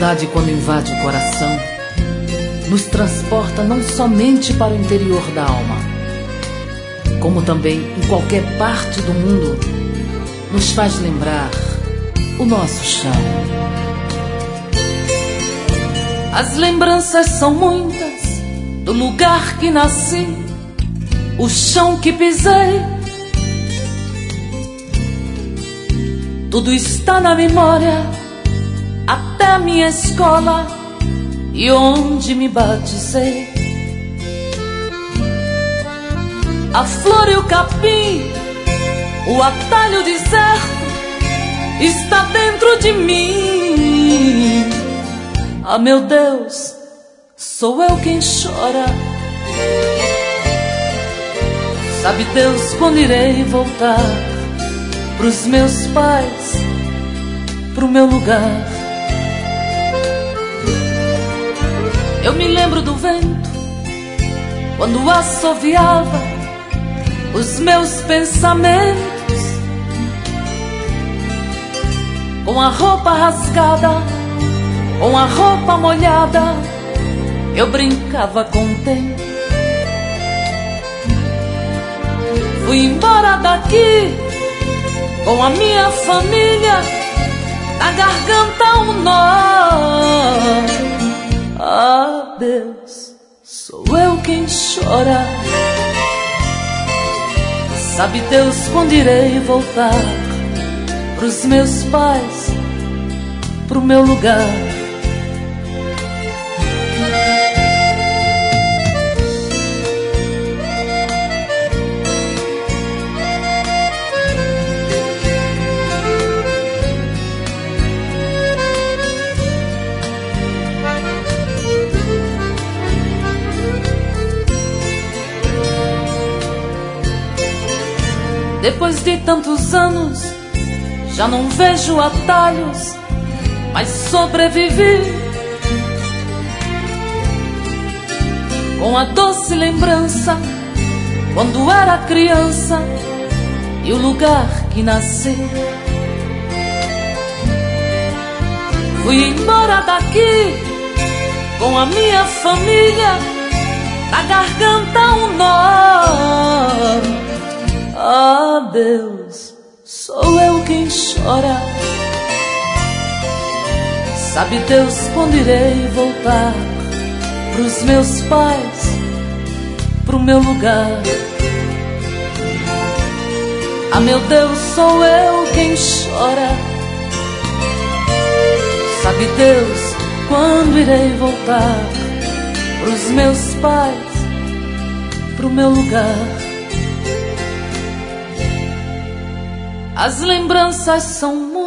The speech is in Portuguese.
saudade, quando invade o coração, nos transporta não somente para o interior da alma, como também em qualquer parte do mundo, nos faz lembrar o nosso chão. As lembranças são muitas do lugar que nasci, o chão que pisei. Tudo está na memória, até a minha escola e onde me batizei. A flor e o capim, o atalho deserto, está dentro de mim. Ah, meu Deus, sou eu quem chora. Sabe Deus quando irei voltar pros meus pais, pro meu lugar. Eu me lembro do vento quando assoviava os meus pensamentos, com a roupa rasgada, com a roupa molhada, eu brincava com o tempo. Fui embora daqui com a minha família, na garganta um nó. Ah, Deus, sou eu quem chora. Sabe Deus quando irei voltar pros meus pais, pro meu lugar. Depois de tantos anos, já não vejo atalhos, mas sobrevivi com a doce lembrança quando era criança e o lugar que nasci. Fui embora daqui com a minha família, na garganta um nó. Ah, Deus, sou eu quem chora. Sabe Deus quando irei voltar pros meus pais, pro meu lugar. Ah, meu Deus, sou eu quem chora. Sabe Deus quando irei voltar pros meus pais, pro meu lugar. As lembranças são